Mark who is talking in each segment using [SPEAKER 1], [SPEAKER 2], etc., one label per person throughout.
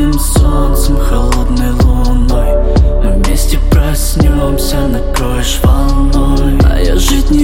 [SPEAKER 1] теплым солнцем, холодной луной. Мы вместе проснемся, накроешь волной. А я жить не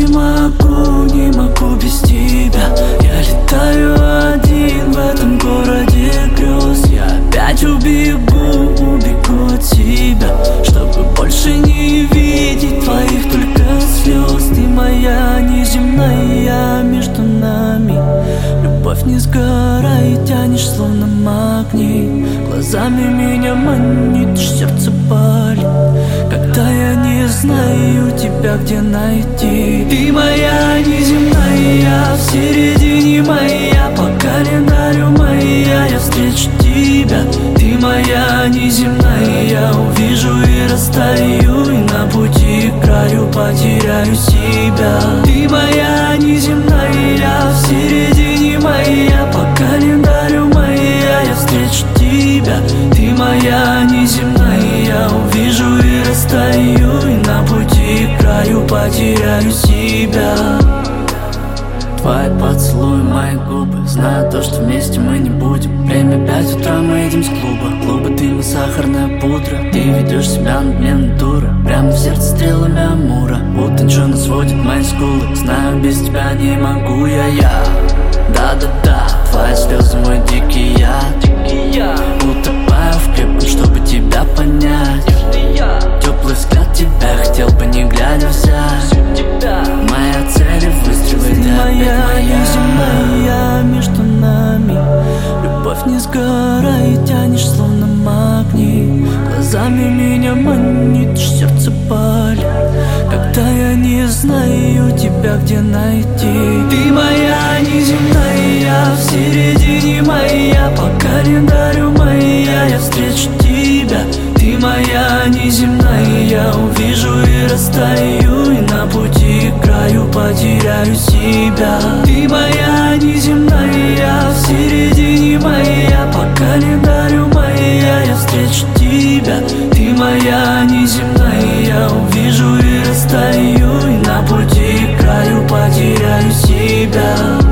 [SPEAKER 1] могу без тебя. Я летаю один в этом городе грез. Я опять убегу от тебя, чтобы больше не видеть твоих только слез. Ты моя неземная, между нами любовь не сгорает, тянешь словно магнит. Глазами меня манит, сердце палит, когда я не знаю тебя где найти. Ты моя неземная, в середине моя, по календарю моя, я встречу тебя. Ты моя неземная, увижу и растаю, и на пути к краю потеряю себя. Ты моя неземная, в середине моя, по календарю моя, я встречу тебя. Ты моя неземная, увижу и растаю, и на пути к краю потеряю себя. Твои поцелуи, мои губы, знаю то, что вместе мы не будем. Время 5 утра, мы едем с клуба. Клубы, дым и сахарная пудра. Ты ведешь себя надменно дура, прямо в сердце стрелами Амура. Утонченно сводит мои скулы, знаю, без тебя не могу я. Да-да-да, твои слезы мой дикий яд. Утопаю в крепком, чтобы тебя понять. Теплый взгляд тебя хотел бы не глядя взять. Моя цель — выстрелы, ты моя неземная, между нами любовь не сгорает, тянешь словно магнит. Глазами меня манит, сердце палит, когда я не знаю тебя где найти. Ты моя неземная, в середине моя, по календарю моя, я встречу тебя. Ты моя неземная, увижу и растаю, и на пути к краю потеряю себя. Ты моя неземная, в середине моя, по календарю моя, я встречу тебя. Ты моя неземная, увижу и растаю, и на пути к краю потеряю себя.